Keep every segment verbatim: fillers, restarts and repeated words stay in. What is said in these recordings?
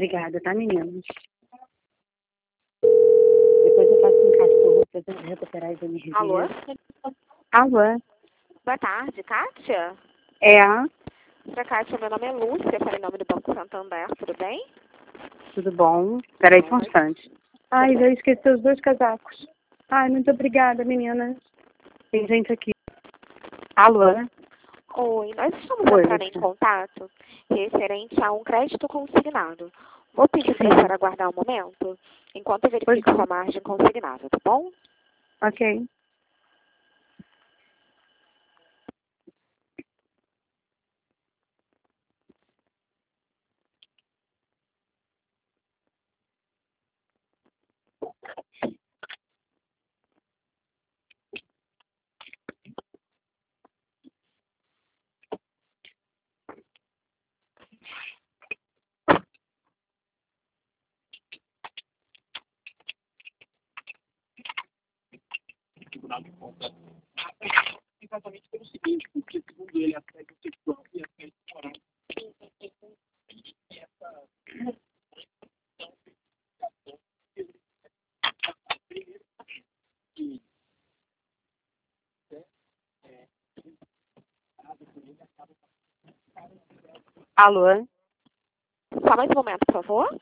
Obrigada, tá, meninos? Depois eu faço um cachorro pra eu recuperar as energias. Alô? Alô? Boa tarde, Kátia? É, Pra Kátia, meu nome é Lúcia, falei em nome do Banco Santander, tudo bem? tudo bom? Peraí só um instante. Ai, já esqueci os dois casacos. Ai, muito obrigada, meninas. Tem gente aqui. Alô? Oi, nós estamos Oi, entrando em Lúcia. contato referente a um crédito consignado. Vou pedir para a Sim. senhora aguardar um momento, enquanto eu verifico Pois sua margem consignada, tá bom? Ok. Exatamente pelo seguinte, porque segundo ele, a técnica sexual e a técnica moral Alô? Só mais um momento, por favor.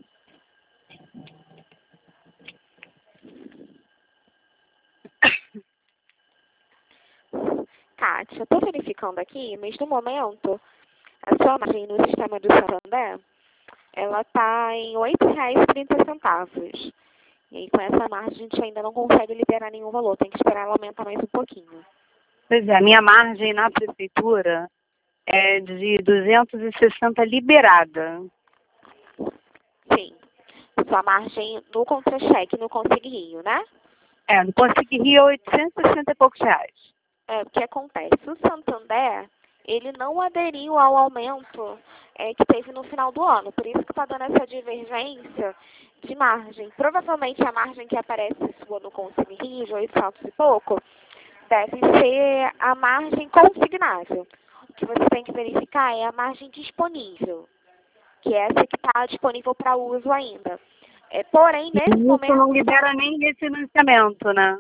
Kátia, estou verificando aqui, mas no momento, a sua margem no sistema do Santander, ela está em oito reais e trinta centavos. E aí, com essa margem, a gente ainda não consegue liberar nenhum valor. Tem que esperar ela aumentar mais um pouquinho. Pois é, a minha margem na prefeitura é de duzentos e sessenta liberada. Sim. Sua margem no contra-cheque, no Consigne Rio, né? É, no Consigne Rio, oitocentos e sessenta e poucos reais. É, o que acontece? O Santander, ele não aderiu ao aumento é, que teve no final do ano. Por isso que está dando essa divergência de margem. Provavelmente a margem que aparece sua no Consigne Rio, de oitocentos e pouco, deve ser a margem consignável. O que você tem que verificar é a margem disponível, que é essa que está disponível para uso ainda. É, porém, nesse Isso momento... não libera nem refinanciamento, né?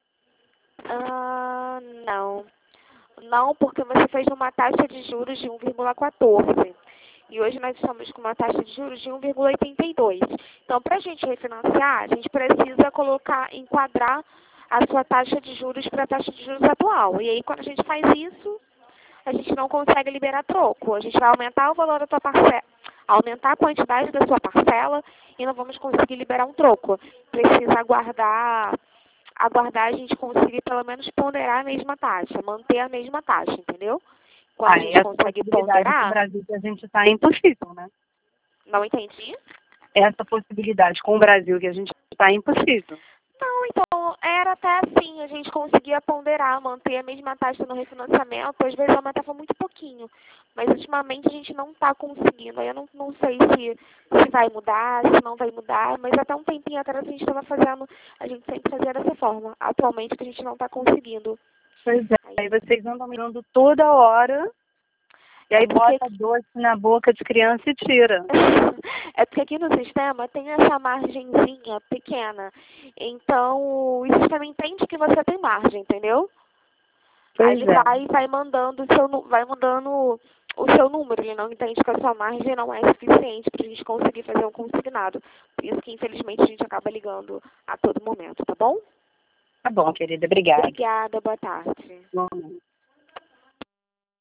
Ah, não. Não, porque você fez uma taxa de juros de um vírgula quatorze. E hoje nós estamos com uma taxa de juros de um vírgula oitenta e dois. Então, para a gente refinanciar, a gente precisa colocar, enquadrar a sua taxa de juros para a taxa de juros atual. E aí, quando a gente faz isso, a gente não consegue liberar troco. A gente vai aumentar o valor da sua parcela, aumentar a quantidade da sua parcela e não vamos conseguir liberar um troco. Precisa aguardar, aguardar a gente conseguir pelo menos ponderar a mesma taxa, manter a mesma taxa, entendeu? Quando a Aí gente essa consegue possibilidade no ponderar, Brasil que a gente está é impossível, né? não entendi. Essa possibilidade com o Brasil que a gente está é impossível. Não, então, era até assim, a gente conseguia ponderar, manter a mesma taxa no refinanciamento, às vezes aumentava muito pouquinho, mas ultimamente a gente não está conseguindo, aí eu não, não sei se, se vai mudar, se não vai mudar, mas até um tempinho atrás a gente estava fazendo, a gente sempre fazia dessa forma, atualmente a gente não está conseguindo. Pois é, Aí, aí vocês andam mirando toda hora e aí é porque bota doce na boca de criança e tira. É porque aqui no sistema tem essa margenzinha pequena. Então, o sistema entende que você tem margem, entendeu? Aí Pois ele é. vai, vai mandando o seu, nu- vai mandando o seu número. Ele não entende que a sua margem não é suficiente para a gente conseguir fazer um consignado. Por isso que, infelizmente, a gente acaba ligando a todo momento, tá bom? Tá bom, querida. Obrigada. Obrigada, boa tarde. Bom.